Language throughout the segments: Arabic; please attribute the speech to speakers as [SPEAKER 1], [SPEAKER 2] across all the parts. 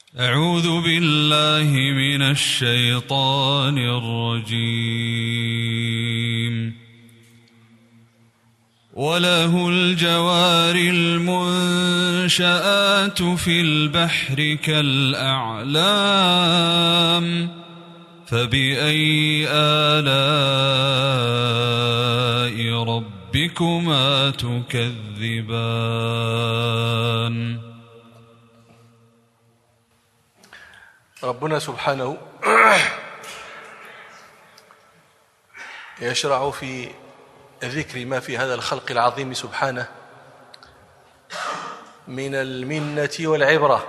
[SPEAKER 1] أعوذ بالله من الشيطان الرجيم. وله الجوار المنشآت في البحر كالأعلام فبأي آلاء ربكما تكذبان.
[SPEAKER 2] ربنا سبحانه يشرع في ذكر ما في هذا الخلق العظيم سبحانه من المنة والعبرة.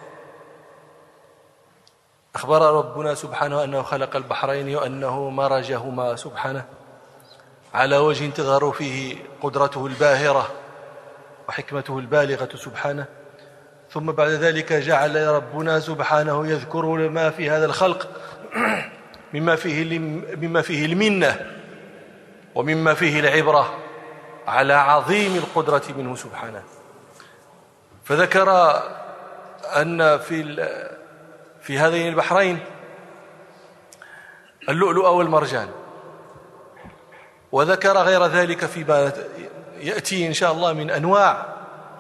[SPEAKER 2] أخبر ربنا سبحانه أنه خلق البحرين وأنه مرجهما سبحانه على وجه تظهر فيه قدرته الباهرة وحكمته البالغة سبحانه. ثم بعد ذلك جعل ربنا سبحانه يذكر ما في هذا الخلق مما فيه المنة ومما فيه العبرة على عظيم القدرة منه سبحانه. فذكر أن في هذين البحرين اللؤلؤ والمرجان، وذكر غير ذلك فيما يأتي إن شاء الله من أنواع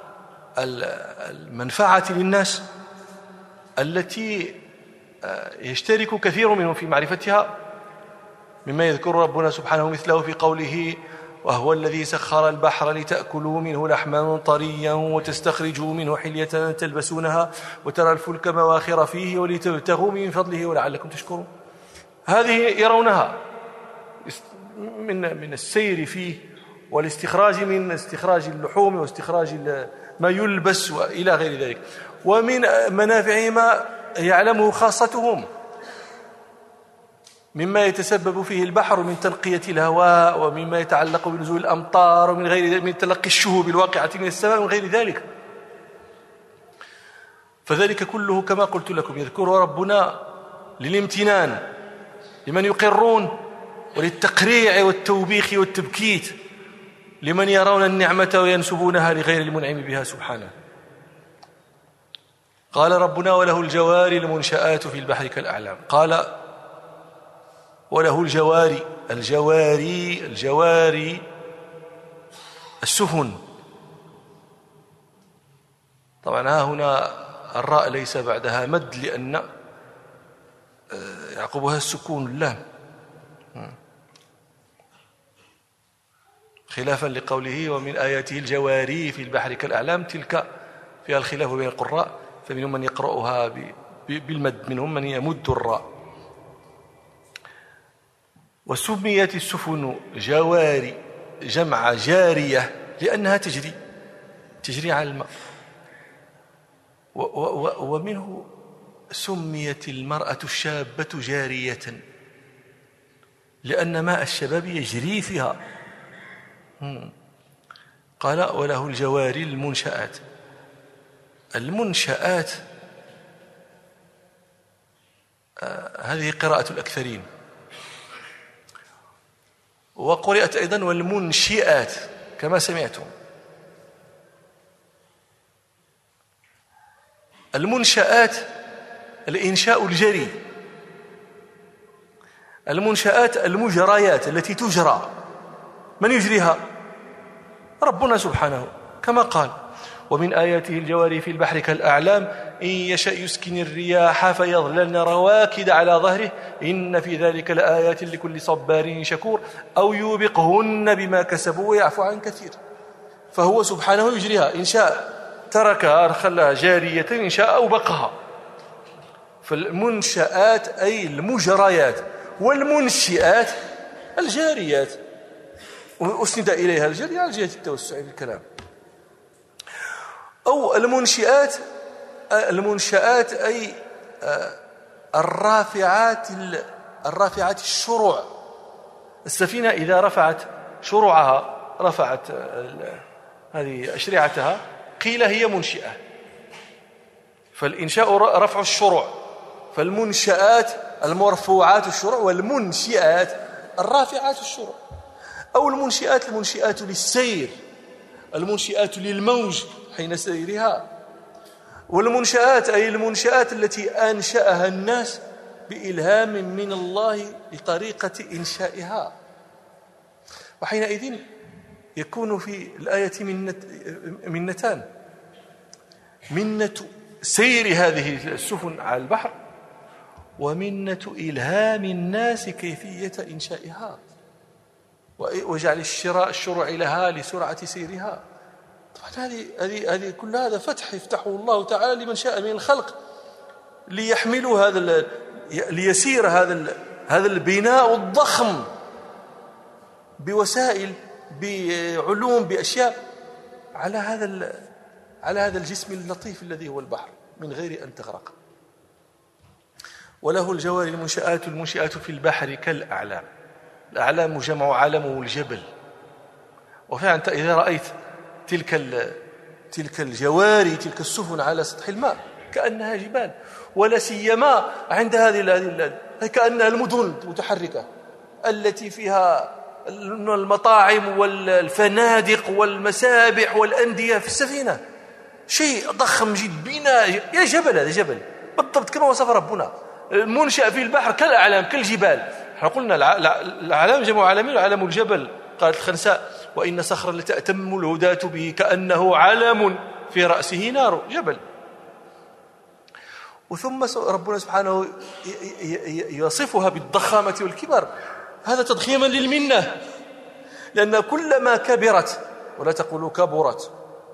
[SPEAKER 2] المنفعة للناس التي يشترك كثير منهم في معرفتها، مما يذكر ربنا سبحانه مثله في قوله: وهو الذي سخر البحر لتأكلوا منه لحما طريا وتستخرجوا منه حلية تلبسونها وترى الفلك مواخر فيه ولتبتغوا من فضله ولعلكم تشكرون. هذه يرونها من السير فيه والاستخراج من استخراج اللحوم واستخراج ما يلبس وإلى غير ذلك، ومن منافعه ما يعلمه خاصتهم مما يتسبب فيه البحر من تنقية الهواء ومما يتعلق بنزول الأمطار ومن غير من تلقي الشهب الواقعة من السماء ومن غير ذلك. فذلك كله كما قلت لكم يذكره ربنا للامتنان لمن يقرون، وللتقريع والتوبيخ والتبكيت لمن يرون النعمة وينسبونها لغير المنعم بها سبحانه. قال ربنا: وله الجوار المنشآت في البحر كالأعلام. قال: وله الجواري السفن. طبعا ها هنا الراء ليس بعدها مد لأن يعقبها السكون اللام، خلافا لقوله: ومن آياته الجواري في البحر كالأعلام. تلك فيها الخلاف بين القراء، فمنهم من يقرأها بالمد، منهم من يمد الراء. وسميت السفن جواري جمع جارية لأنها تجري على الماء. ومنه سميت المرأة الشابة جارية لأن ماء الشباب يجري فيها. قال: وله الجواري المنشآت. المنشآت هذه قراءة الأكثرين، وقرأت أيضا والمنشئات كما سمعتم. المنشآت الإنشاء الجري، المنشآت المجريات التي تجرى. من يجريها؟ ربنا سبحانه، كما قال: ومن آياته الجواري في البحر كالأعلام إن يشأ يسكن الرياح فيظللن رواكد على ظهره إن في ذلك لآيات لكل صبار شكور أو يوبقهن بما كسبوا ويعفو عن كثير. فهو سبحانه يجريها، إن شاء تركها خلاها جارية، إن شاء أوبقها. فالمنشآت أي المجريات، والمنشئات الجاريات، وأسند إليها الجري على جهة التوسع في الكلام. أو المنشآت أي الرافعات الشروع. السفينة إذا رفعت شروعها، رفعت هذه أشرعتها، قيل هي منشئة. فالإنشاء رفع الشروع، فالمنشآت المرفوعات الشروع، والمنشئات الرافعات الشروع. أو المنشئات للسير، المنشئات للموج حين سيرها، والمنشآت أي المنشآت التي أنشأها الناس بإلهام من الله لطريقة إنشائها. وحينئذ يكون في الآية منتان: منة سير هذه السفن على البحر، ومنة إلهام الناس كيفية إنشائها وجعل الشروع لها لسرعة سيرها. طبعا هذه كل هذا فتح يفتحه الله تعالى لمن شاء من الخلق ليحملوا ليسير هذا البناء الضخم بوسائل، بعلوم، بأشياء على هذا الجسم اللطيف الذي هو البحر من غير أن تغرق. وله الجوار المنشآت في البحر كالأعلام. الأعلام جمع علمه الجبل. وفعلا أنت إذا رأيت تلك الجواري، تلك السفن على سطح الماء كأنها جبال، ولا سيما عند هذه كأنها المدن المتحركة التي فيها المطاعم والفنادق والمسابح والأندية في السفينة، شيء ضخم جدا، بناء يا جبل. هذا جبل بالضبط كما وصف ربنا. المنشأ في البحر كالأعلام كالجبال. احنا قلنا الأعلام جمع علمين، علم الجبل. قالت الخنساء: وإن صخرا لتأتم الهداة به كأنه علم في رأسه نار. جبل. وثم ربنا سبحانه يصفها بالضخامة والكبر، هذا تضخيما للمنة، لأن كلما كبرت، ولا تقولوا كبرت،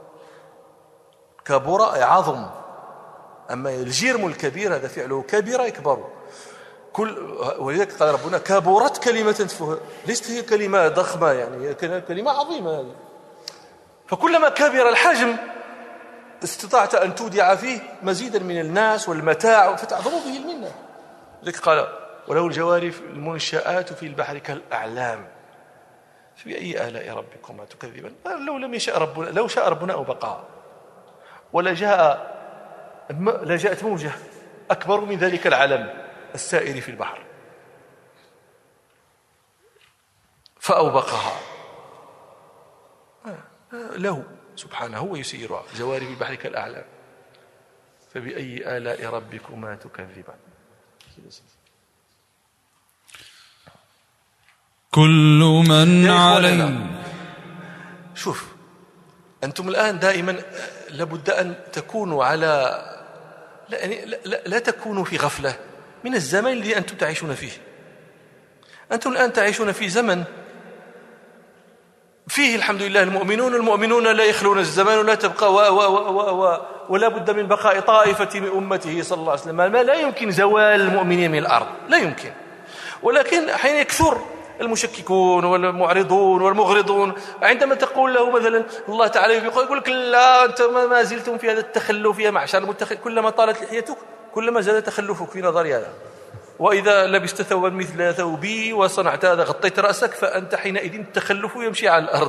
[SPEAKER 2] كبر أي عظم، أما الجرم الكبير هذا فعله كبر يكبر. ولذلك قال ربنا: كبرت كلمة تفوه. ليست هي كلمة ضخمة، يعني كلمة عظيمة هذه. فكلما كبر الحجم استطعت أن تودع فيه مزيدا من الناس والمتاع فتعظم به المنة. لذلك قال: وله الجوار المنشآت في البحر كالأعلام فبأي آلاء ربكما تكذبان. لو شاء ربنا أو بقى، لجاءت موجة أكبر من ذلك العلم السائر في البحر فأوبقها. له سبحانه ويسيرها جواري في البحر كالأعلام فبأي آلاء ربكما تكذبان.
[SPEAKER 1] كل من عليه.
[SPEAKER 2] شوف أنتم الآن دائما لابد أن تكونوا لا تكونوا في غفلة من الزمن الذي أنتم تعيشون فيه. أنتم الآن تعيشون في زمن فيه الحمد لله المؤمنون لا يخلون الزمان ولا تبقى ولا بد من بقاء طائفة من أمته صلى الله عليه وسلم. ما لا يمكن زوال المؤمنين من الأرض، لا يمكن. ولكن حين يكثر المشككون والمعرضون والمغرضون، عندما تقول له مثلا الله تعالى يقول لك: لا، أنت ما زلتم في هذا التخلف يا معشر المتخلف، كلما طالت لحيتك كلما زاد تخلفك في نظري هذا. وإذا لبست ثوبا مثل ثوبي وصنعت هذا غطيت رأسك فأنت حينئذ التخلف يمشي على الأرض.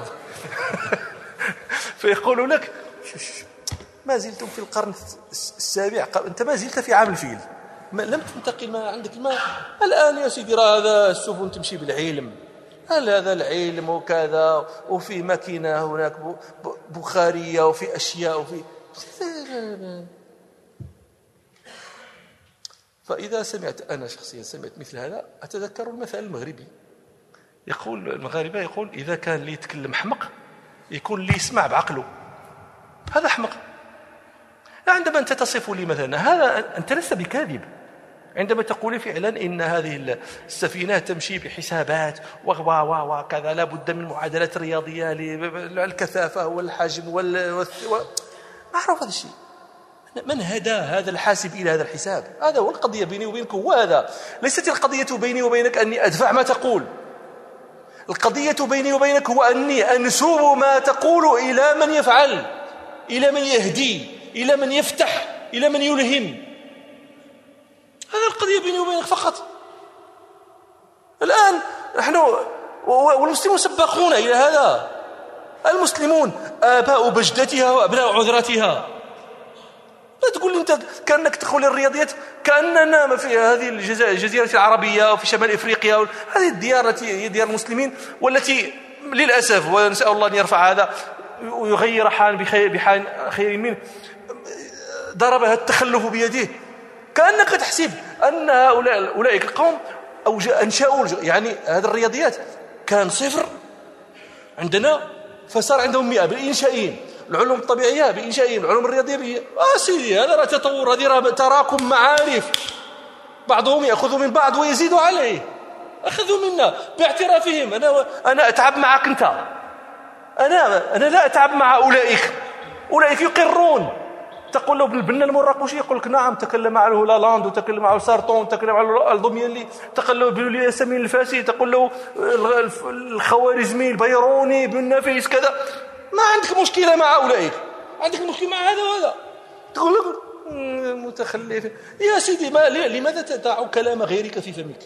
[SPEAKER 2] فيقول لك: ما زلتم في القرن السابع، أنت ما زلت في عام الفيل، لم تنتقل، ما عندك الماء. الآن يا سيدي هذا السفن تمشي بالعلم، هل هذا العلم وكذا، وفي ماكينة هناك بخارية وفي أشياء وفي. فإذا أنا شخصيا سمعت مثل هذا أتذكر المثل المغربي، يقول المغاربة يقول: إذا كان لي يتكلم حمق يكون لي يسمع بعقله، هذا حمق. عندما أنت تصف لي مثلا هذا أنت لست بكاذب، عندما تقول فعلا إن هذه السفينة تمشي بحسابات وكذا، لا بد من معادلات رياضية للكثافة والحجم معروف هذا الشيء. من هدى هذا الحاسب إلى هذا الحساب؟ هذا هو القضية بيني وبينك، وهذا ليست القضية بيني وبينك أني أدفع ما تقول. القضية بيني وبينك هو أني أنسب ما تقول إلى من يفعل، إلى من يهدي، إلى من يفتح، إلى من يلهم. هذا القضية بيني وبينك فقط. الآن نحن والمسلمون سباقون إلى هذا. المسلمون آباء بجدتها وأبناء عذرتها. لا تقول لي أنت كأنك تدخل الرياضيات كأننا في هذه الجزيرة العربية وفي شمال إفريقيا، هذه الديار التي هي ديار المسلمين، والتي للأسف ونسأل الله أن يرفع هذا ويغير حال بحال خير منه، ضربها التخلف بيده، كأنك تحسب أن أولئك القوم أنشأوا يعني هذه الرياضيات كان صفر عندنا فصار عندهم 100 بالإنشائيين، العلوم الطبيعية بإنشائيين، العلوم الرياضية سيدي هذا راه تطور، هذه راه تراكم معارف، بعضهم يأخذ من بعض ويزيد عليه، أخذوا منا باعترافهم. أنا أتعب معك أنت، أنا لا أتعب مع أولئك يقرون. تقول له ابن البنا المراقشي يقول لك نعم، تكلم معه لالاند وتكلم معه سارتون، تكلم معه الضميلي، تقول له ابن الياسمين الفاسي، تقول له الخوارزمي البيروني ابن النفيس كذا. ما عندك مشكلة مع أولئك، عندك مشكلة مع هذا وهذا. تقول له متخلف يا سيدي، لماذا تدع كلام غيرك في فمك؟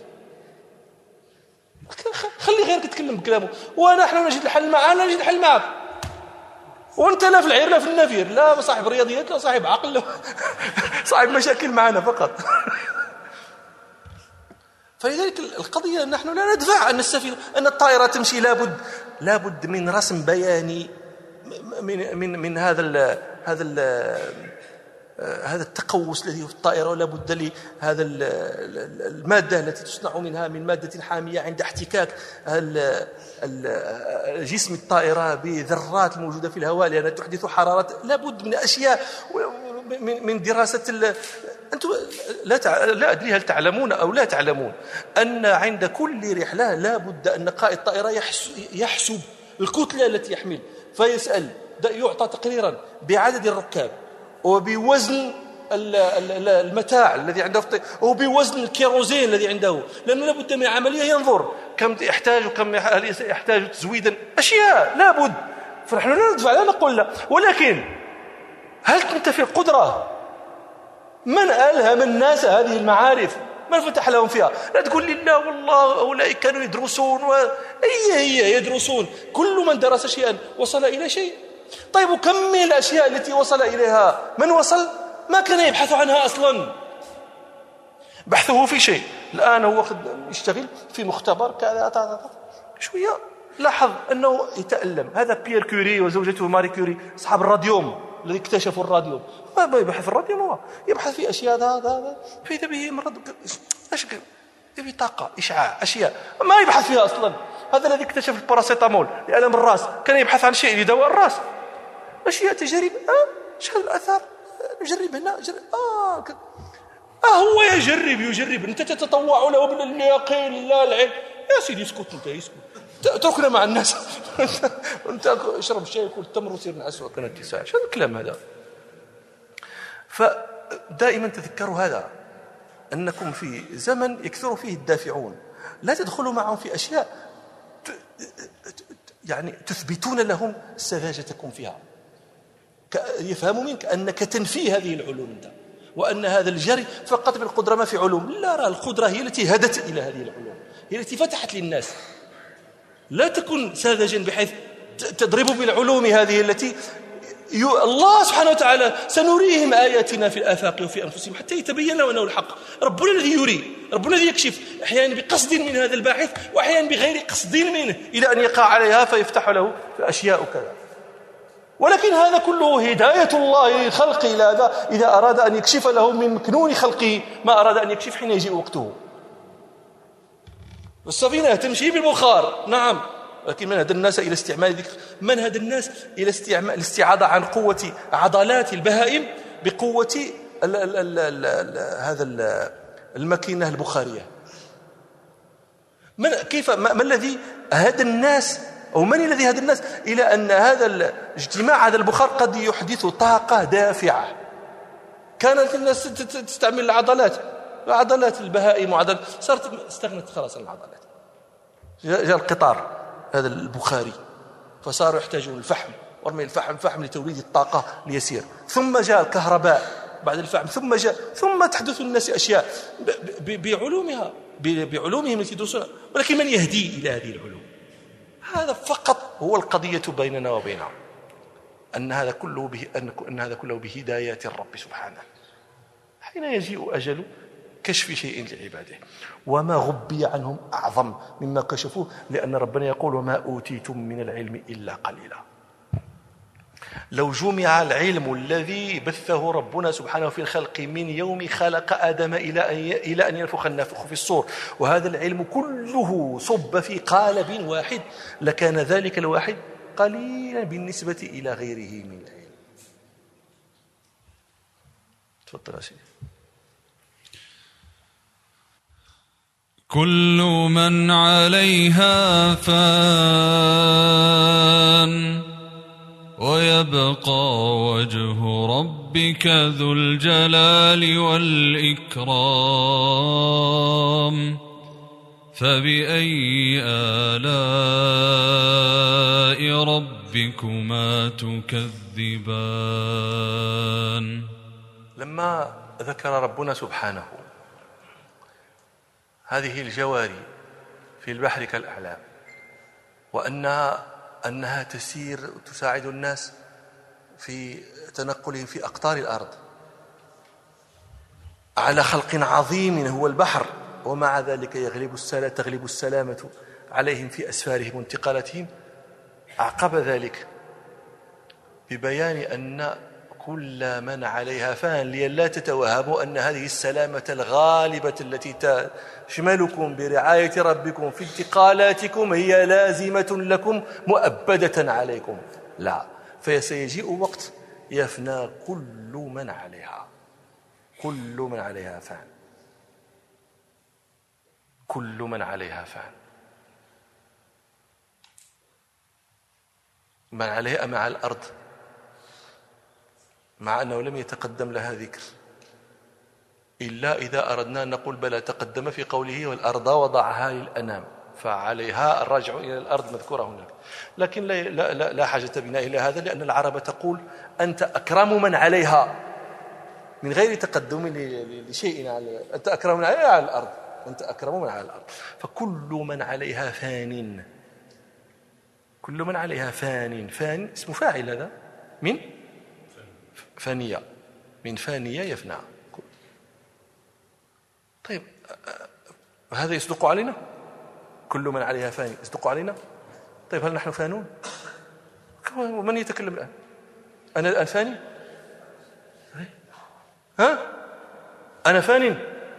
[SPEAKER 2] خلي غيرك يتكلم بكلامه، ونحن نجد الحل معنا، نجد الحل معك. وانت لا في العير لا في النفير، لا صاحب رياضيات لا صاحب عقل لا صاحب مشاكل معنا فقط. فلذلك القضية نحن لا ندفع أن الطائرة تمشي، لابد من رسم بياني من هذا التقوس الذي في الطائرة، ولا بد لهذا المادة التي تصنع منها من مادة حامية عند احتكاك جسم الطائرة بذرات الموجودة في الهواء لأنها تحدث حرارة. لا بد من أشياء من دراسة أنتم لا أدري هل تعلمون أو لا تعلمون أن عند كل رحلة لا بد أن قائد الطائرة يحسب الكتلة التي يحمل، فيسأل يعطى تقريرا بعدد الركاب وبوزن المتاع الذي عنده وبوزن الكيروزين الذي عنده، لأنه لابد من عملية ينظر كم يحتاج وكم يحتاج تزويدا، أشياء لابد. فنحن لا ندفع لا نقول لا، ولكن هل كنت في القدرة؟ من ألهم الناس هذه المعارف؟ من فتح لهم فيها؟ لا تقول لي لا والله أولئك كانوا يدرسون هي يدرسون. كل من درس شيئا وصل إلى شيء. طيب وكم من الأشياء التي وصل إليها من وصل ما كان يبحث عنها أصلا، بحثه في شيء. الآن هو يشتغل في مختبر كذا شوية لاحظ أنه يتألم. هذا بيير كوري وزوجته ماري كوري أصحاب الراديوم الذي اكتشفوا الراديوم، ما يبحث في الراديوم، هو يبحث في أشياء هذا فإذا به مرض في طاقة إشعاع أشياء ما يبحث فيها أصلا. هذا الذي اكتشف الباراسيتامول لألم الرأس كان يبحث عن شيء لدواء الرأس. أشياء تجارب شهد الأثار نجرب هنا هو يجرب أنت تتطوع له باليقين لا العلم. يا سيدي اسكت أنت، اسكت اتركنا مع الناس أنت اشرب الشاي وكل التمر وسير نعس وكان التساع. شو الكلام هذا؟ فدائما تذكروا هذا، أنكم في زمن يكثر فيه الدافعون، لا تدخلوا معهم في أشياء يعني تثبتون لهم سذاجتكم فيها. يفهموا منك أنك تنفي هذه العلوم أنت، وأن هذا الجري فقط بالقدرة ما في علوم. لا، القدرة هي التي هدت إلى هذه العلوم، هي التي فتحت للناس. لا تكن ساذجا بحيث تضرب بالعلوم هذه التي الله سبحانه وتعالى سنريهم آياتنا في الآفاق وفي أنفسهم حتى يتبين لهم أنه الحق. ربنا الذي يري، ربنا الذي يكشف، أحيانا بقصد من هذا الباحث وأحيانا بغير قصد منه، إلى أن يقع عليها فيفتح له أشياء كذا. ولكن هذا كله هداية الله خلقه إلى هذا إذا أراد أن يكشف له من مكنون خلقه ما أراد أن يكشف حين يجيء وقته. السفينة تمشي بالبخار نعم، لكن من هدى الناس إلى استعمال ذكر، من هدى الناس إلى الاستعاضة عن قوة عضلات البهائم بقوة هذا الماكينة البخارية. ما الذي هدى الناس، أو من الذي هدى الناس إلى أن هذا الاجتماع هذا البخار قد يحدث طاقة دافعة؟ كانت الناس تستعمل العضلات البهائم صارت استغنت خلاص عن العضلات. جاء القطار هذا البخاري فصاروا يحتاجون الفحم ورمي الفحم لتوليد الطاقة ليسير، ثم جاء الكهرباء بعد الفحم، ثم تحدث الناس أشياء بعلومهم التي يدرسونها. ولكن من يهدي إلى هذه العلوم؟ هذا فقط هو القضية بيننا وبينهم، أن هذا كله بهدايات الرب سبحانه. حين يجيء أجل كشف شيء لعباده، وما غبي عنهم أعظم مما كشفوه، لأن ربنا يقول وما أوتيتم من العلم إلا قليلا. لو جمع العلم الذي بثه ربنا سبحانه في الخلق من يوم خلق آدم إلى أن ينفخ النافخ في الصور، وهذا العلم كله صب في قالب واحد، لكان ذلك الواحد قليلا بالنسبة إلى غيره من العلم. تفضل يا سيدي.
[SPEAKER 1] كل من عليها فان ويبقى وجه ربك ذو الجلال والإكرام فبأي آلاء ربكما تكذبان.
[SPEAKER 2] لما ذكر ربنا سبحانه هذه الجواري في البحر كالأعلام وأنها تسير تساعد الناس في تنقلهم في أقطار الأرض على خلق عظيم هو البحر، ومع ذلك تغلب السلامة عليهم في أسفارهم وانتقالاتهم، أعقب ذلك ببيان أن كل من عليها فان، لئلا تتوهموا أن هذه السلامة الغالبة التي تشملكم برعاية ربكم في انتقالاتكم هي لازمة لكم مؤبدة عليكم، لا، فسيجيء وقت يفنى كل من عليها. كل من عليها فان، كل من عليها فان، من عليها مع الأرض، مع أنه لم يتقدم لها ذكر إلا إذا أردنا أن نقول بلى تقدم في قوله والأرض وضعها للأنام، فعليها الرجع إلى الأرض مذكورة هناك، لكن لا حاجة بنا إلى هذا، لأن العرب تقول أنت أكرم من عليها من غير تقدم لشيء، أنت أكرم من عليها على الأرض، أنت أكرم من على الأرض. فكل من عليها فان، كل من عليها فان، فان اسم فاعل، هذا من فانية، من فانية يفنى. طيب هذا يصدق علينا؟ كل من عليها فان يصدق علينا؟ طيب هل نحن فانون؟ من يتكلم الآن؟ أنا الآن فاني؟ ها؟ أنا فان؟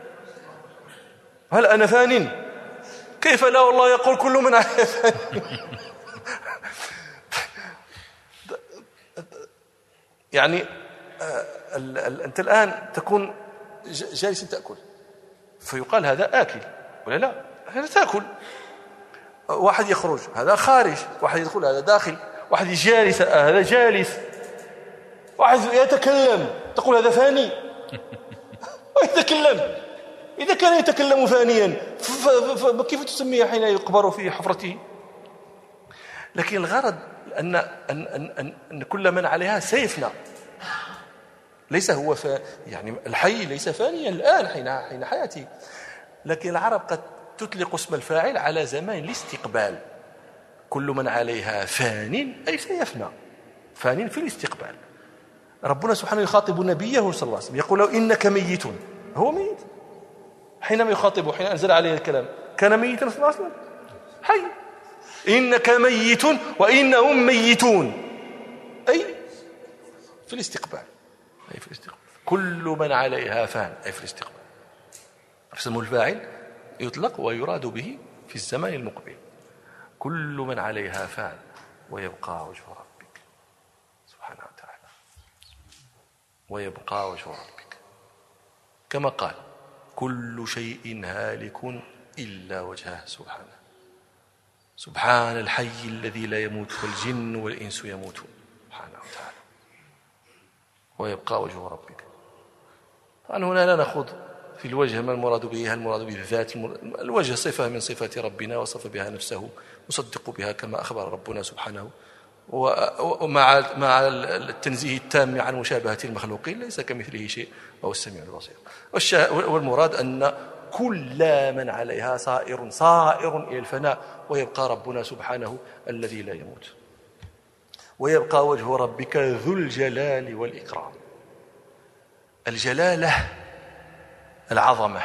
[SPEAKER 2] هل أنا فان؟ كيف لا والله يقول كل من عليها فان. يعني أنت الآن تكون جالس تأكل، فيقال هذا آكل ولا لا؟ هذا تأكل. واحد يخرج هذا خارج، واحد يدخل هذا داخل، واحد جالس هذا جالس، واحد يتكلم تقول هذا فاني. ويتكلم، إذا كان يتكلم فانيا فكيف تسميه حين يقبر في حفرته؟ لكن الغرض أن كل من عليها سيفنى، ليس هو يعني الحي ليس فانيا الآن حين حياته، لكن العرب قد تطلق اسم الفاعل على زمان الاستقبال. كل من عليها فان أي سيفنى، فان في الاستقبال. ربنا سبحانه يخاطب نبيه صلى الله عليه وسلم يقول له إنك ميت، هو ميت حينما يخاطبه، حين أنزل عليه الكلام كان ميتا صلى الله عليه وسلم حي. إنك ميت وإنهم ميتون، أي في الاستقبال، أي في الاستقبال. كل من عليها فان أي في الاستقبال. اسم الفاعل يطلق ويراد به في الزمان المقبل. كل من عليها فان ويبقى وجه ربك سبحانه وتعالى، ويبقى وجه ربك، كما قال كل شيء هالك إلا وجهه سبحانه. سبحان الحي الذي لا يموت والجن والإنس يموتون سبحانه وتعالى. ويبقى وجه ربك. طبعا هنا لا نخوض في الوجه ما المراد به، هل المراد به الذات؟ الوجه صفة من صفات ربنا وصف بها نفسه، نصدق بها كما أخبر ربنا سبحانه، ومع التنزيه التام عن مشابهة المخلوقين، ليس كمثله شيء وهو السميع البصير. والمراد أن كل من عليها صائر إلى الفناء، ويبقى ربنا سبحانه الذي لا يموت. ويبقى وجه ربك ذو الجلال والإكرام. الجلالة العظمة،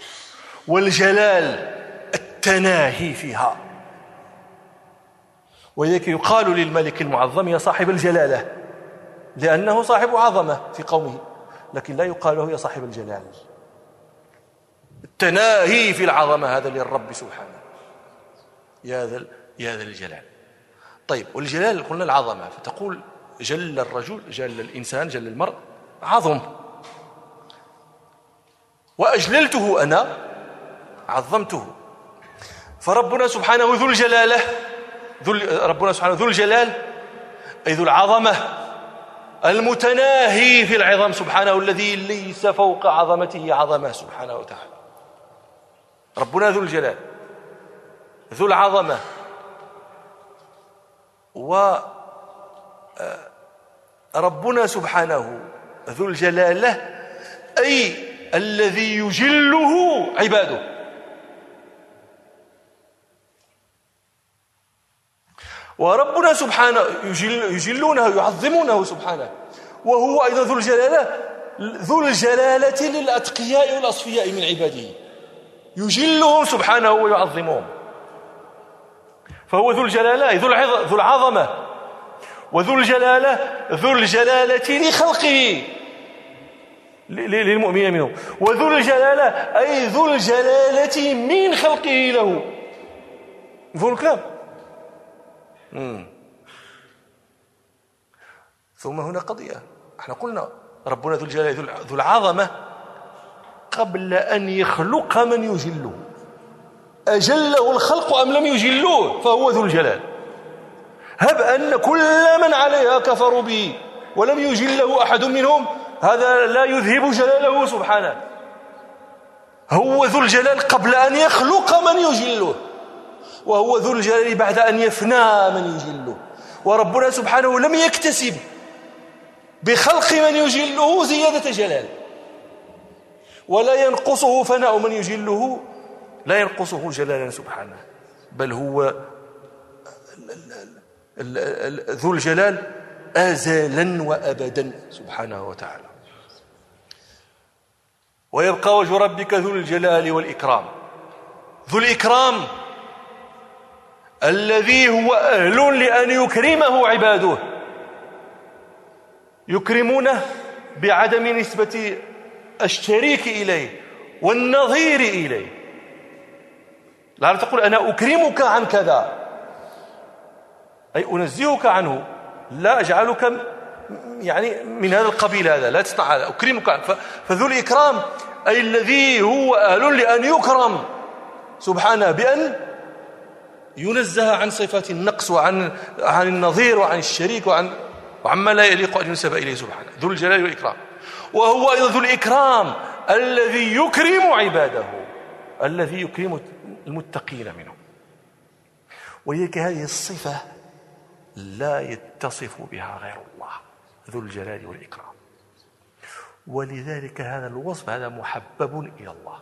[SPEAKER 2] والجلال التناهي فيها، ولذلك يقال للملك المعظم يا صاحب الجلالة، لأنه صاحب عظمة في قومه، لكن لا يقال له يا صاحب الجلال. التناهي في العظمة هذا للرب سبحانه، يا ذا الجلال. طيب، والجلال قلنا العظمة، فتقول جل الرجل، جل الإنسان، جل المرء، عظم. وأجللته أنا، عظمته. فربنا سبحانه ذو الجلالة، ربنا سبحانه ذو الجلال أي ذو العظمة، المتناهي في العظم سبحانه، الذي ليس فوق عظمته عظمة سبحانه وتعالى. ربنا ذو الجلال ذو العظمة. وربنا سبحانه ذو الجلالة أي الذي يجله عباده. وربنا سبحانه يجلونه يعظمونه سبحانه، وهو أيضا ذو الجلالة للأتقياء والأصفياء من عباده، يجلهم سبحانه ويعظمهم. فهو ذو الجلالة ذو العظمة، وذو الجلالة لخلقه للمؤمنين منه، وذو الجلالة أي ذو الجلالة من خلقه له. مفهوم الكلام؟ ثم هنا قضية، احنا قلنا ربنا ذو الجلال ذو العظمة قبل أن يخلق من يجله. أجله الخلق أم لم يجلوه فهو ذو الجلال. هب أن كل من عليها كفروا به ولم يجله أحد منهم، هذا لا يذهب جلاله سبحانه. هو ذو الجلال قبل أن يخلق من يجله، وهو ذو الجلال بعد أن يفنى من يجله. وربنا سبحانه لم يكتسب بخلق من يجله زيادة جلال، ولا ينقصه فناء من يجله، لا ينقصه جلالا سبحانه، بل هو ذو الجلال أزلا وأبدا سبحانه وتعالى. ويبقى وجه ربك ذو الجلال والإكرام. ذو الإكرام الذي هو أهل لأن يكرمه عباده، يكرمونه بعدم نسبة الشريك إليه والنظير إليه. لا تقول أنا أكرمك عن كذا، أي أنزهك عنه، لا أجعلك يعني من هذا القبيل، هذا لا تستطيع هذا، أكرمك عنه. فذو الإكرام أي الذي هو أهل لأن يكرم سبحانه، بأن ينزه عن صفات النقص وعن النظير وعن الشريك وعما لا يليق أن ينسب إليه سبحانه. ذو الجلال والإكرام. وهو أيضا ذو الإكرام الذي يكرم عباده، الذي يكرم المتقين منه. ولذلك هذه الصفة لا يتصف بها غير الله، ذو الجلال والإكرام. ولذلك هذا الوصف هذا محبب إلى الله.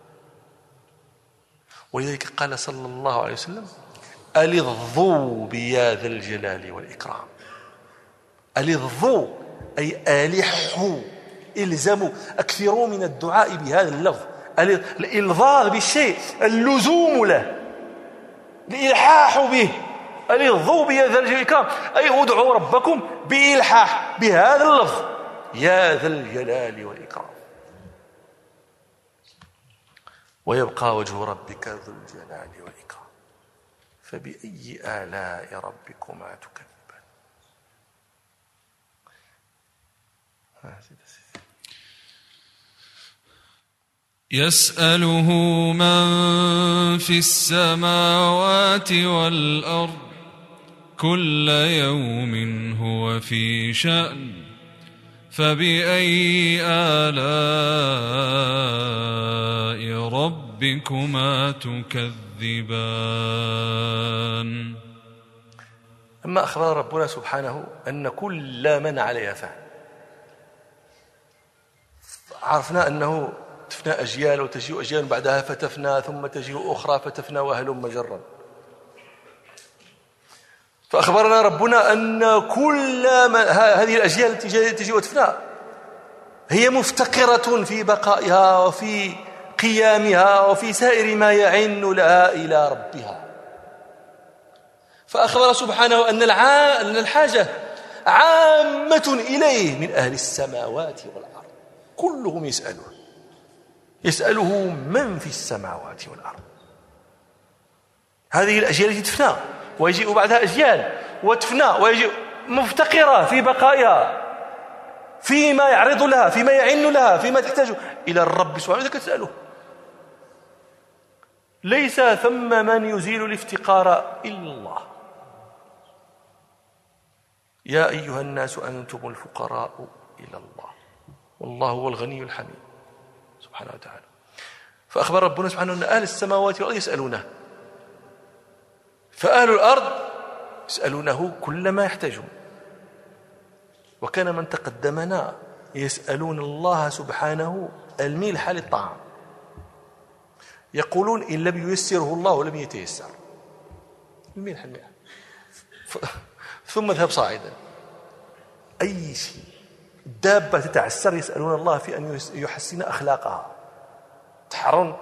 [SPEAKER 2] ولذلك قال صلى الله عليه وسلم ألظوا بيا ذا الجلال والإكرام. ألظوا أي ألحوا، إلزموا، أكثروا من الدعاء بهذا اللفظ. الإلظاظ بالشيء، اللزوم له، الإلحاح به. ألظوا بيا ذا الجلال والإكرام أي ادعوا ربكم بإلحاح بهذا اللفظ، يا ذا الجلال والإكرام. ويبقى وجه ربك ذو الجلال والإكرام فبأي آلاء ربكما تكذبان.
[SPEAKER 1] يسأله من في السماوات والأرض كل يوم هو في شأن فبأي آلاء ربكما تكذبان.
[SPEAKER 2] أما أخبر ربنا سبحانه أن كل من عليها فان، عرفنا أنه تفنى أجيال وتجيء أجيال بعدها فتفنى ثم تجيء أخرى فتفنى وهلم جرا. فأخبرنا ربنا أن كل هذه الأجيال التي تجيء وتفنى هي مفتقرة في بقائها وفي قيامها وفي سائر ما يعن لها إلى ربها. فأخبر سبحانه أن الحاجة عامة إليه من أهل السماوات والأرض، كلهم يسأله من في السماوات والأرض. هذه الأجيال التي تفنى ويجيء بعدها أجيال وتفنى ويجيء مفتقرة في بقائها، فيما يعرض لها، فيما يعن لها، فيما تحتاج إلى الرب سبحانه وتعالى تسأله. ليس ثم من يزيل الافتقار إلا الله. يا أيها الناس أنتم الفقراء إلى الله والله هو الغني الحميد سبحانه وتعالى. فأخبر ربنا سبحانه أن أهل السماوات والأرض يسألونه، فأهل الأرض يسألونه كل ما يحتاجون. وكان من تقدمنا يسألون الله سبحانه الملح للطعام، يقولون إن لم ييسره الله لم يتيسر. الملح ثم اذهب صاعدا. أي شيء، دابة تتعسر يسألون الله في أن يحسن أخلاقها، تحرن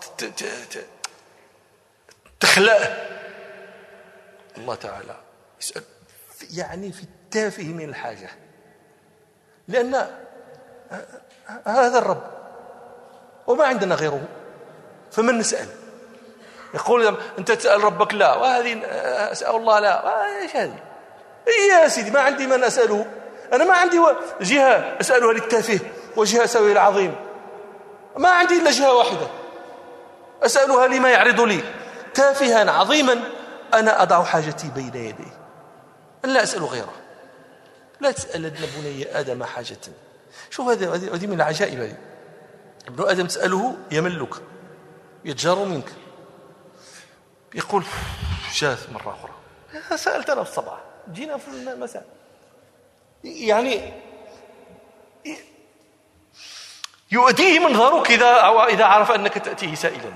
[SPEAKER 2] تخلق الله تعالى يسأل يعني في التافه من الحاجة، لأن هذا الرب وما عندنا غيره، فمن نسأل؟ يقول أنت تسأل ربك، لا، وهذه أسأل الله، لا، إيش هذه؟ يا سيدي ما عندي من أسأله، أنا ما عندي جهة أسألها للتافه وجهة أسألها للعظيم، ما عندي إلا جهة واحدة أسألها لما يعرض لي. تافها عظيما أنا أضع حاجتي بين يديه، أنا لا أسأل غيره. لا تسأل ابن بني آدم حاجة. شوف هذه من العجائب. هذه ابن آدم تسأله يملك، يتجار منك، يقول جاث مرة أخرى سألت أنا في الصباح، جينا في المساء، يعني يؤديه منظرك إذا عرف أنك تأتيه سائلا،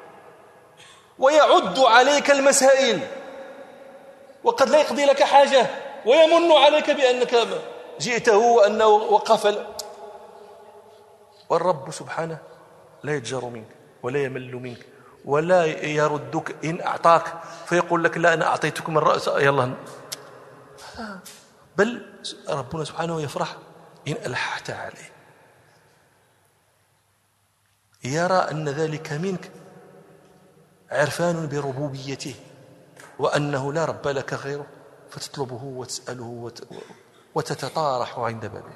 [SPEAKER 2] ويعد عليك المسائل، وقد لا يقضي لك حاجة ويمن عليك بأنك جئته وأنه وقف. والرب سبحانه لا يتجر منك ولا يمل منك ولا يردك إن أعطاك فيقول لك لا أنا أعطيتك من رأس يلا، بل ربنا سبحانه يفرح إن ألححت عليه، يرى أن ذلك منك عرفان بربوبيته وأنه لا رب لك غيره، فتطلبه وتسأله وتتطارح عند بابه،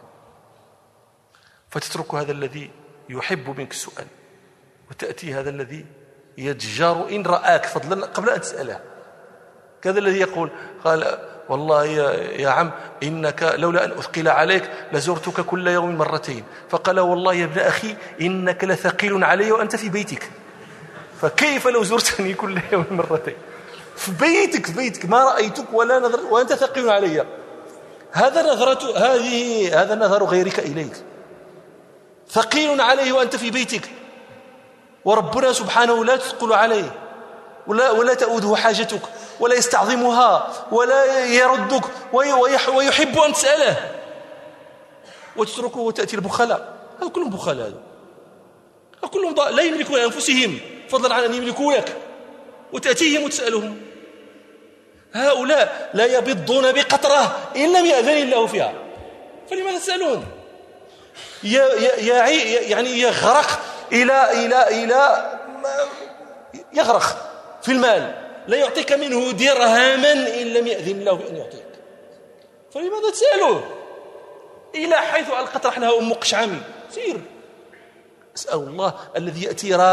[SPEAKER 2] فتترك هذا الذي يحب منك السؤال وتأتي هذا الذي يتجار إن رآك فضلا قبل أن تسأله. كذا الذي يقول قال والله يا عم إنك لولا أن أثقل عليك لزرتك كل يوم مرتين، فقال والله يا ابن أخي إنك لثقيل علي وأنت في بيتك، فكيف لو زرتني كل يوم مرتين في بيتك ما رأيتك ولا نظر وأنت ثقيل علي. هذا نظر غيرك إليك، ثقيل عليه وأنت في بيتك، وربنا سبحانه لا تثقل عليه ولا تؤوده حاجتك ولا يستعظمها ولا يردك ويحب أن تسأله وتتركه وتأتي البخلاء. هذا كلهم بخلاء، هذا كلهم لا يملكون أنفسهم فضلا عن أن يملكوا لك وتأتيهم وتسألهم. هؤلاء لا يبضون بقطرة إن لم يأذن الله فيها، فلماذا تسألون؟ يعني يغرق إلى يغرق في المال، لا يعطيك منه درهما إن لم يأذن الله بأن يعطيك، فلماذا تسأله؟ إلى حيث ألقت رحلها أم قشعمي، سير أسأل الله الذي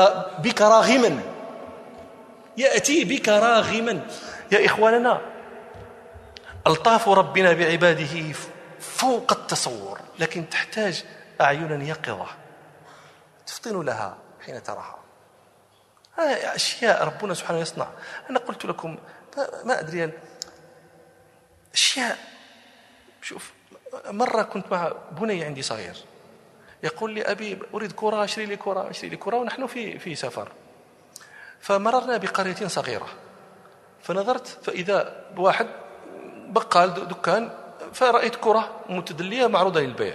[SPEAKER 2] يأتي بك راغما. يا إخواننا، ألطاف ربنا بعباده فوق التصور، لكن تحتاج أعينا يقظة تفطن لها حين تراها. هذه أشياء ربنا سبحانه يصنع. أنا قلت لكم ما أدري أشياء. شوف، مرة كنت مع بني عندي صغير يقول لي أبي أريد كرة، اشتري لي كرة، ونحن في سفر، فمررنا بقرية صغيرة، فنظرت فإذا بواحد بقال دكان، فرأيت كرة متدلية معروضة للبيع،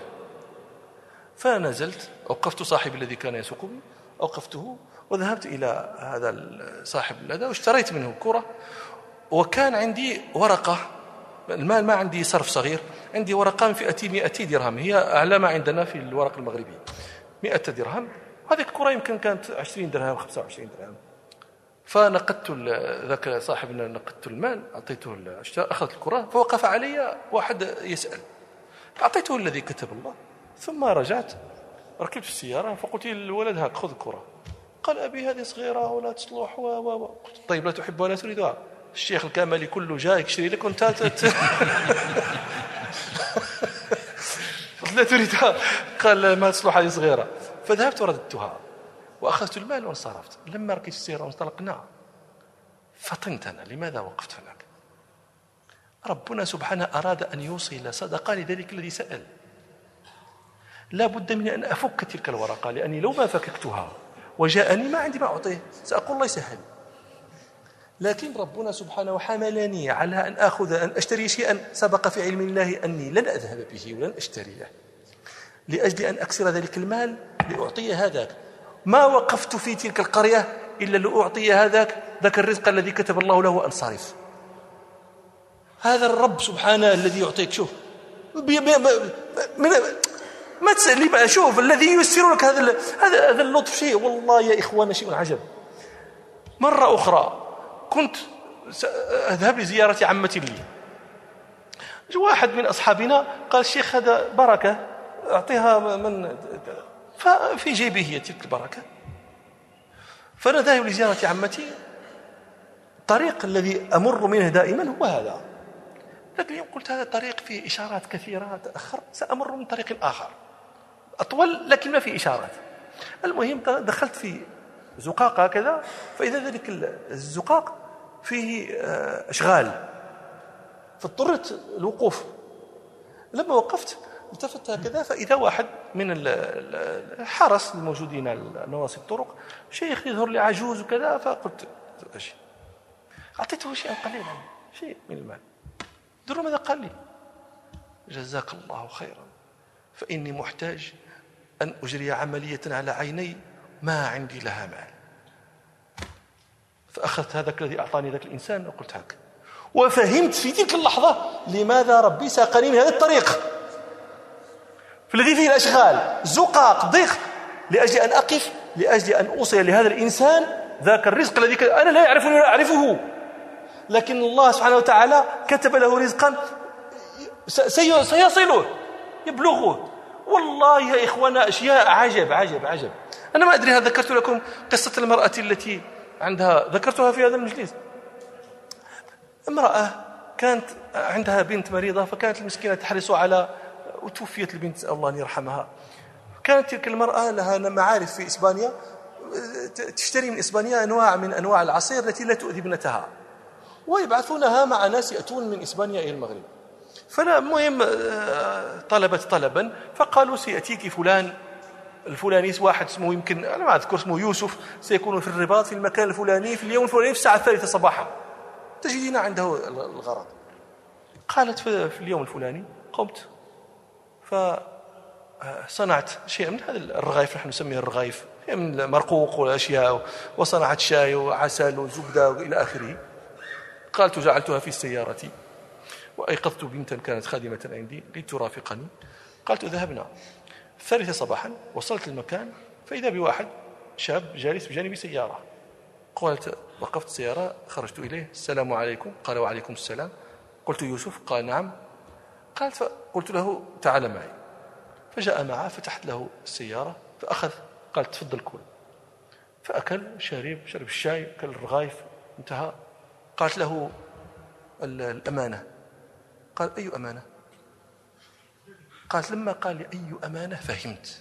[SPEAKER 2] فنزلت أوقفت صاحب الذي كان يسوق بي، أوقفته وذهبت إلى هذا صاحب هذا واشتريت منه كرة وكان عندي ورقة، المال ما عندي صرف صغير، عندي ورقة من فئة 200 درهم، هي أعلى ما عندنا في الورق المغربي، 100 درهم. هذه الكرة يمكن كانت 20 درهم 25 درهم. فنقدت ذاك صاحبنا، نقدت المال، أعطيته أخذت الكرة، فوقف علي واحد يسأل، أعطيته الذي كتب الله. ثم رجعت ركبت في السيارة فقلت للولد هاك خذ الكرة. قال أبي هذه صغيرة ولا تصلح قلت طيب لا تحبها ولا تريدها؟ الشيخ الكاملي كله جاي يشتري لك وانت لا تريدها. قال ما تصلح هذه صغيرة. فذهبت ورددتها وأخذت المال وانصرفت. لما ركبت السيارة وانطلقنا فطنت أنا، لماذا وقفت هناك؟ ربنا سبحانه أراد أن يوصل صدقة لذلك الذي سأل. لا بد من أن أفك تلك الورقة، لأني لو ما فككتها وجاءني ما عندي ما أعطيه، سأقول الله يسهل. لكن ربنا سبحانه حملني على أن أشتري شيئا سبق في علم الله أني لن أذهب به ولن أشتريه، لأجل أن أكسر ذلك المال لأعطي هذاك. ما وقفت في تلك القرية إلا لأعطي ذاك الرزق الذي كتب الله له وأنصرف. هذا الرب سبحانه الذي يعطيك. شوف ما تسألني بقى، شوف الذي ييسر لك هذا اللطف شيء، والله يا إخوانا شيء عجب. مرة أخرى كنت أذهب لزيارة عمتي لي، واحد من أصحابنا قال الشيخ هذا بركة أعطيها من، ففي جيبه هي تلك البركة. فأنا ذاهب لزيارة عمتي، الطريق الذي أمر منه دائما هو هذا، لكن اليوم قلت هذا الطريق فيه إشارات كثيرة، تأخر سأمر من طريق آخر أطول لكن ما فيه إشارات. المهم دخلت في زقاق هكذا، فإذا ذلك الزقاق فيه أشغال، فاضطرت الوقوف. لما وقفت التفت هكذا فإذا واحد من الحرس الموجودين على نواصي الطرق، شيخ يظهر لي عجوز وكذا، فقلت أجي أعطيته شيئا قليلا، شيء من المال. دروا ماذا قال لي؟ جزاك الله خيرا، فإني محتاج أن أجري عملية على عيني ما عندي لها مال. فأخذت هذاك الذي أعطاني ذاك الإنسان وقلت هاك، وفهمت في تلك اللحظة لماذا ربي ساقني من هذا الطريق في الذي فيه الأشغال، زقاق ضيق، لأجل أن أقف، لأجل أن أوصل لهذا الإنسان ذاك الرزق الذي أنا لا يعرفني ولا أعرفه، لكن الله سبحانه وتعالى كتب له رزقا سيصله يبلغه. والله يا إخوانا أشياء عجب عجب عجب. أنا ما أدري، هل ذكرت لكم قصة المرأة التي عندها، ذكرتها في هذا المجلس. امرأة كانت عندها بنت مريضة، فكانت المسكينة تحرص على، وتوفيت البنت الله أن يرحمها. كانت تلك المرأة لها معارف في إسبانيا، تشتري من إسبانيا أنواع من أنواع العصير التي لا تؤذي ابنتها، ويبعثونها مع ناس يأتون من إسبانيا إلى المغرب. فالمهم طلبت طلبا، فقالوا سيأتيك فلان الفلاني، واحد اسمه يمكن أنا ما أذكر اسمه يوسف، سيكون في الرباط في المكان الفلاني في اليوم الفلاني في الساعة 3 صباحا، تجدين عنده الغرض. قالت في اليوم الفلاني قمت فصنعت شيء من هذا الرغايف، نحن نسميه الرغايف، من المرقوق والأشياء، وصنعت شاي وعسل وزبدة إلى آخره. قالت جعلتها في السيارة، وأيقظت بنتا كانت خادمة عندي لترافقني. قالت ذهبنا 3 صباحا، وصلت المكان فإذا بواحد شاب جالس بجانب سيارة. قلت وقفت السيارة، خرجت إليه، السلام عليكم. قال وعليكم السلام. قلت يوسف؟ قال نعم. قالت فقلت له تعال معي، فجاء معه، فتحت له السيارة فأخذ، قال تفضل كل. فأكل، شرب الشاي، أكل الرغايف، انتهى. قالت له الأمانة. قال أي أمانة؟ قالت لما قال لي أي أمانة فهمت،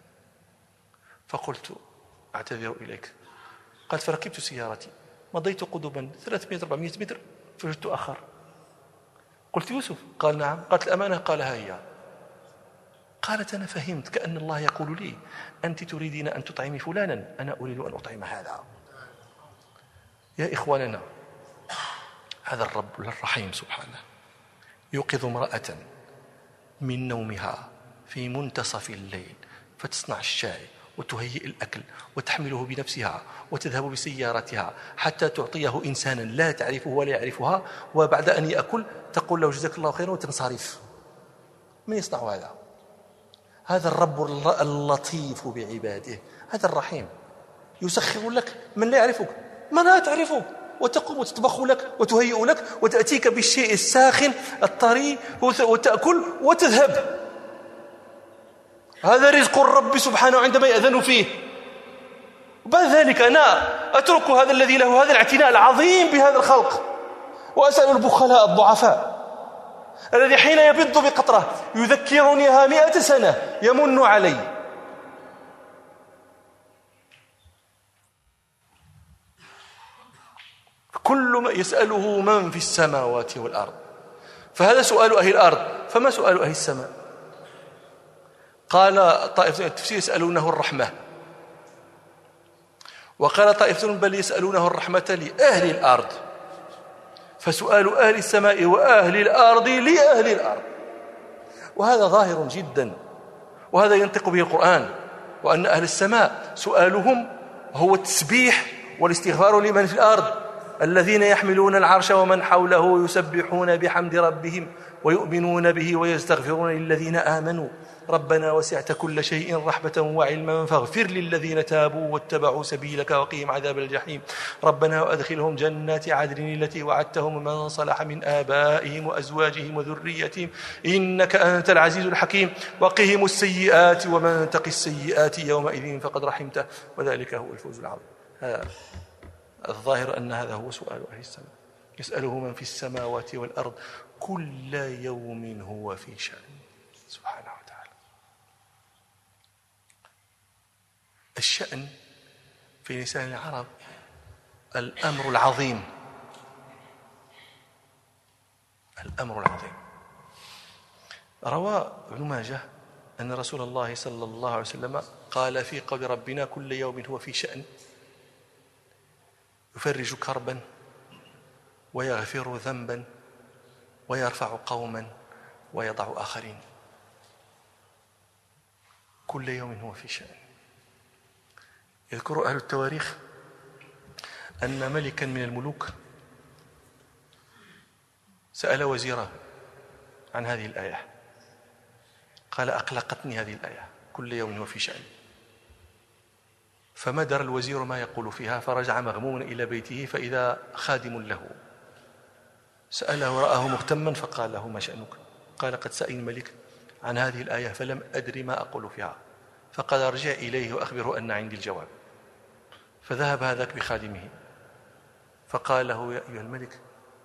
[SPEAKER 2] فقلت أعتذر إليك. قالت فركبت سيارتي، مضيت قدما 300-400 متر فوجدت آخر. قلت يوسف؟ قال نعم. قالت الأمانة؟ قال ها هي. قالت أنا فهمت، كأن الله يقول لي أنت تريدين أن تطعمي فلانا، أنا أريد أن أطعم هذا. يا إخواننا، هذا الرب الرحيم سبحانه يوقظ امرأة من نومها في منتصف الليل، فتصنع الشاي وتهيئ الأكل وتحمله بنفسها وتذهب بسيارتها حتى تعطيه إنسانا لا تعرفه ولا يعرفها، وبعد أن يأكل تقول له جزاك الله خيرا وتنصرف. من يصنع هذا؟ هذا الرب اللطيف بعباده، هذا الرحيم. يسخر لك من لا يعرفك، من لا تعرفه، وتقوم وتطبخ لك وتهيئ لك وتأتيك بالشيء الساخن الطري وتأكل وتذهب. هذا رزق الرب سبحانه عندما يأذن فيه. وبعد ذلك أنا أترك هذا الذي له هذا الاعتناء العظيم بهذا الخلق وأسأل البخلاء الضعفاء الذي حين يبض بقطرة يذكرنيها 100 سنة يمن علي. كل ما يسأله من في السماوات والأرض. فهذا سؤال أهل الأرض، فما سؤال أهل السماء؟ قال طائفة التفسير يسألونه الرحمة، وقال طائفة بل يسألونه الرحمة لأهل الأرض. فسؤال أهل السماء وأهل الأرض لأهل الأرض، وهذا ظاهر جدا، وهذا ينطق به القرآن، وأن أهل السماء سؤالهم هو التسبيح والاستغفار لمن في الأرض الذين يحملون العرش ومن حوله يسبحون بحمد ربهم ويؤمنون به ويستغفرون للذين آمنوا ربنا وسعت كل شيء رحمة وعلما فاغفر للذين تابوا واتبعوا سبيلك وقهم عذاب الجحيم ربنا وأدخلهم جنات عدن التي وعدتهم من صلح من آبائهم وأزواجهم وذريتهم إنك أنت العزيز الحكيم وقهم السيئات ومن تق السيئات يومئذ فقد رحمته وذلك هو الفوز العظيم. الظاهر أن هذا هو سؤال أهل السماء، يسأله من في السماوات والأرض كل يوم هو في شأن سبحانه وتعالى. الشأن في لسان العرب الأمر العظيم، الأمر العظيم. روى ابن ماجه أن رسول الله صلى الله عليه وسلم قال في قول ربنا كل يوم هو في شأن يفرج كربا ويغفر ذنبا ويرفع قوما ويضع آخرين. كل يوم هو في شأن. يذكر أهل التواريخ أن ملكا من الملوك سأل وزيره عن هذه الآية، قال أقلقتني هذه الآية كل يوم هو في شأن. فما درى الوزير ما يقول فيها، فرجع مغموما إلى بيته فإذا خادم له سأله رآه مهتما فقال له ما شأنك؟ قال قد سأل الملك عن هذه الآية فلم أدري ما أقول فيها، فقال ارجع إليه وأخبره أن عندي الجواب. فذهب هذاك بخادمه فقال له يا أيها الملك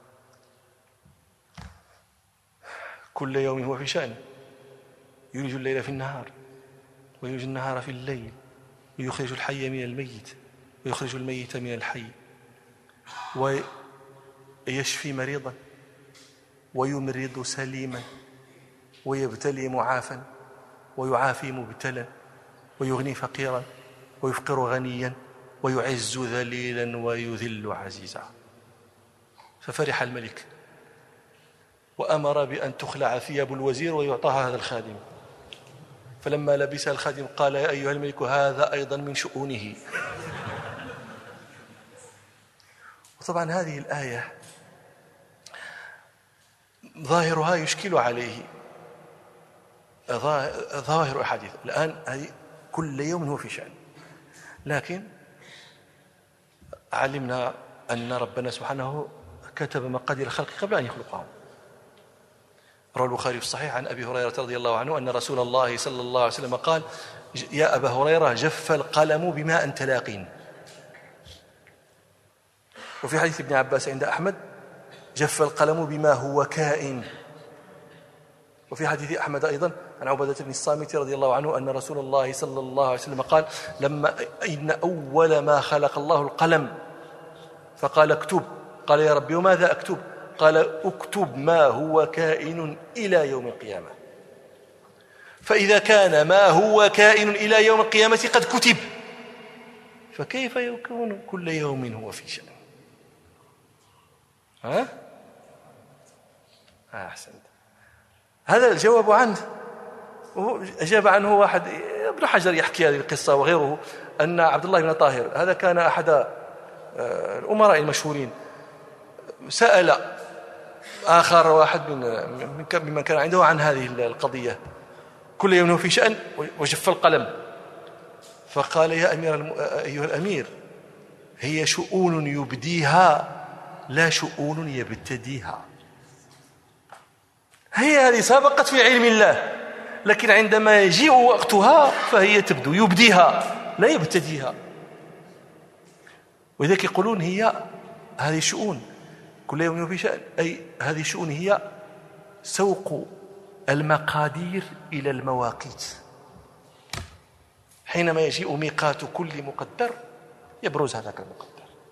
[SPEAKER 2] كل يوم هو في شأن يولج الليل في النهار ويولج النهار في الليل ويخرج الحي من الميت ويخرج الميت من الحي ويشفي مريضا ويمرض سليما ويبتلي معافا ويعافي مبتلا ويغني فقيرا ويفقر غنيا ويعز ذليلا ويذل عزيزا. ففرح الملك وأمر بأن تخلع ثياب الوزير ويعطاها هذا الخادم. فلما لبسها الخادم قال يا أيها الملك هذا أيضا من شؤونه. وطبعا هذه الآية ظاهرها يشكل عليه ظاهر أحاديث الآن هذه كل يوم هو في شأن، لكن علمنا أن ربنا سبحانه كتب مقادير الخلق قبل أن يخلقهم. روى البخاري في الصحيح عن أبي هريرة رضي الله عنه أن رسول الله صلى الله عليه وسلم قال يا أبا هريرة جف القلم بما أنت لاقين. وفي حديث ابن عباس عند أحمد جف القلم بما هو كائن. وفي حديث أحمد أيضا عن عبادة بن الصامت رضي الله عنه أن رسول الله صلى الله عليه وسلم قال لما إن أول ما خلق الله القلم فقال اكتب، قال يا ربي وماذا أكتب؟ قال اكتب ما هو كائن إلى يوم القيامة. فإذا كان ما هو كائن إلى يوم القيامة قد كتب فكيف يكون كل يوم هو في شأن؟ أحسنت. هذا الجواب عنه أجاب عنه واحد ابن حجر يحكي هذه القصة وغيره، أن عبد الله بن طاهر هذا كان أحد الأمراء المشهورين، سأل آخر واحد ممن كان عنده عن هذه القضية، كل يوم هو في شأن وجف القلم، فقال يا أيها الأمير هي شؤون يبديها لا شؤون يبتديها. هي هذه سبقت في علم الله، لكن عندما يجيء وقتها فهي تبدو، يبديها لا يبتديها. ولذلك يقولون هي هذه الشؤون كل يوم في شأن، أي هذه الشؤون هي سوق المقادير إلى المواقيت. حينما يجيء ميقات كل مقدر يبرز هذاك المقدر.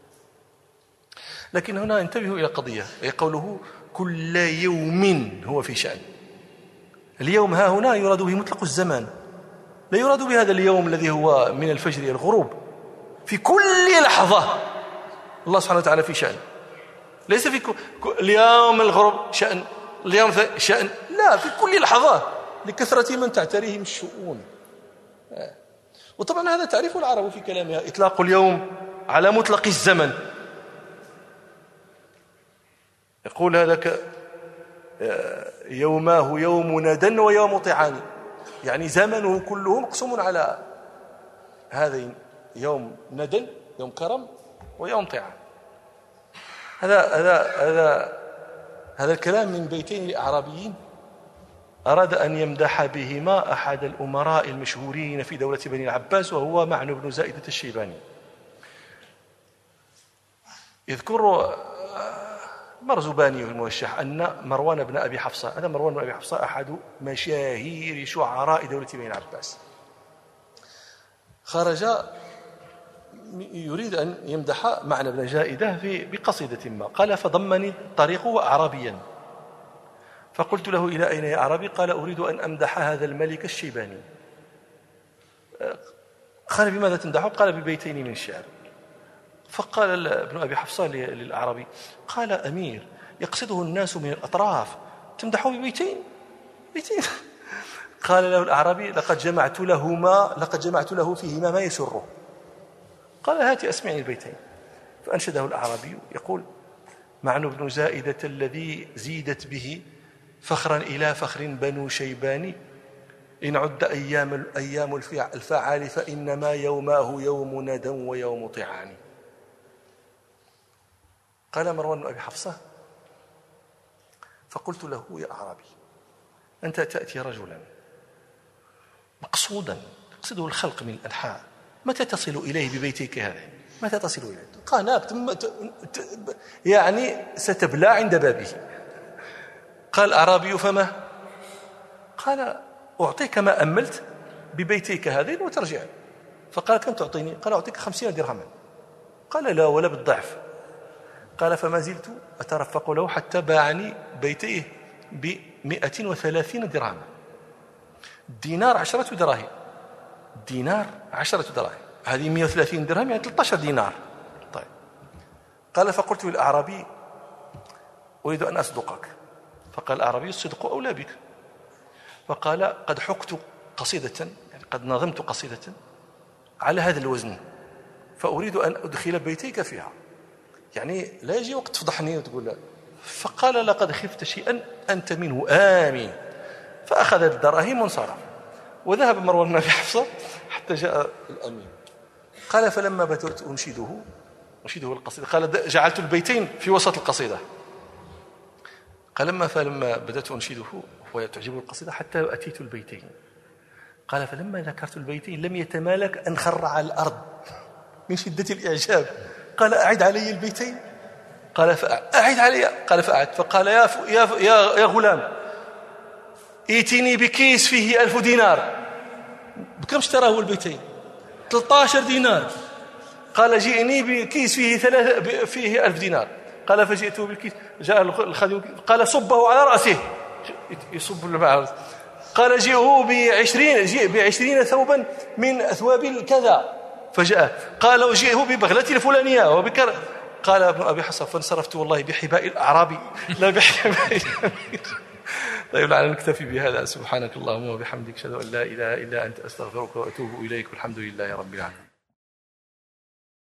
[SPEAKER 2] لكن هنا انتبهوا إلى قضية، أي قوله كل يوم هو في شأن. اليوم ها هنا يراد به مطلق الزمان، لا يراد بهذا اليوم الذي هو من الفجر إلى الغروب. في كل لحظة الله سبحانه وتعالى في شأن، ليس في اليوم الغروب شأن، اليوم شأن، لا، في كل لحظة لكثرة من تعتريهم الشؤون. وطبعا هذا تعريف العرب في كلامها، إطلاق اليوم على مطلق الزمن. يقول هذاك يوماه يوم ندى ويوم طعان، يعني زمنه كله مقسوم على هذين، يوم ندى يوم كرم ويوم طعان. هذا الكلام من بيتين أعرابيين أراد أن يمدح بهما أحد الأمراء المشهورين في دولة بني العباس، وهو معن بن زائدة الشيباني. يذكر مرزباني الموشح أن مروان بن أبي حفصة، هذا مروان بن أبي حفصة أحد مشاهير شعراء دولة بني العباس، خرج يريد أن يمدح معن بن زائدة بقصيدة ما، قال فضمني الطريق أعرابيا فقلت له إلى أين يا أعرابي؟ قال أريد أن أمدح هذا الملك الشيباني. قال بماذا تمدحه؟ قال ببيتين من الشعر. فقال ابن أبي حفصة للأعرابي، قال أمير يقصده الناس من الأطراف تمدحه ببيتين؟ بيتين. قال له الأعرابي لقد جمعت له فيهما ما يسره. قال هات أسمعني البيتين. فأنشده الأعرابي يقول معن بن زائدة الذي زيدت به فخرا إلى فخر بنو شيبان، إن عد أيام الفعال فإنما يوماه يوم ندى ويوم طعان. قال مروان بن أبي حفصة فقلت له يا أعرابي أنت تأتي رجلا مقصودا تقصده الخلق من الأنحاء، متى تصل إليه ببيتك هذا؟ متى تصل إليه؟ قال يعني ستبلى عند بابه. قال الأعرابي فما؟ قال أعطيك ما أملت ببيتيك هذين وترجع. فقال كم تعطيني؟ قال أعطيك 50 درهما. قال لا ولا بالضعف. قال فما زلت أترفق له حتى باعني بيتيه ب130 درهما. الدينار 10 دراهم، الدينار 10 دراهم، هذه 130 درهم يعني 13 دينار. طيب. قال فقلت للأعرابي أريد أن أصدقك. فقال الأعرابي الصدق أولى بك. فقال قد حكت قصيدة، يعني قد نظمت قصيدة على هذا الوزن، فأريد أن أدخل بيتيك فيها، يعني لا يجي وقت تفضحني وتقول لا. فقال لقد خفت شيئا أنت منه آمين. فأخذ الدراهم وانصرف. وذهب مروان بن أبي حفصة حتى جاء الأمين. قال فلما بدأت أنشده القصيدة، قال جعلت البيتين في وسط القصيدة. قال فلما بدأت أنشده وتعجبه القصيدة حتى أتيت البيتين. قال فلما ذكرت البيتين لم يتمالك أن خر على الأرض من شدة الإعجاب. قال أعد علي البيتين. قال فأعد علي. قال فأعد. فقال يا غلام ائتني بكيس فيه 1000 دينار. بكم اشتراه البيتين؟ 13 دينار. قال جئني بكيس فيه 1000 دينار. قال فجئته بالكيس. جاء الخادم قال صبه على رأسه، يصب الماء. قال جئه ب20 ثوبا من أثواب الكذا. فجاء قال جئه ببغلة الفلانية وبكر. قال ابن أبي حفصة فانصرفت والله بحباء الأعرابي لا بحباء. طيب لعلنا نكتفي بهذا. سبحانك اللهم وبحمدك، أشهد أن لا إله إلا أنت، أستغفرك وأتوب إليك، والحمد لله رب العالمين.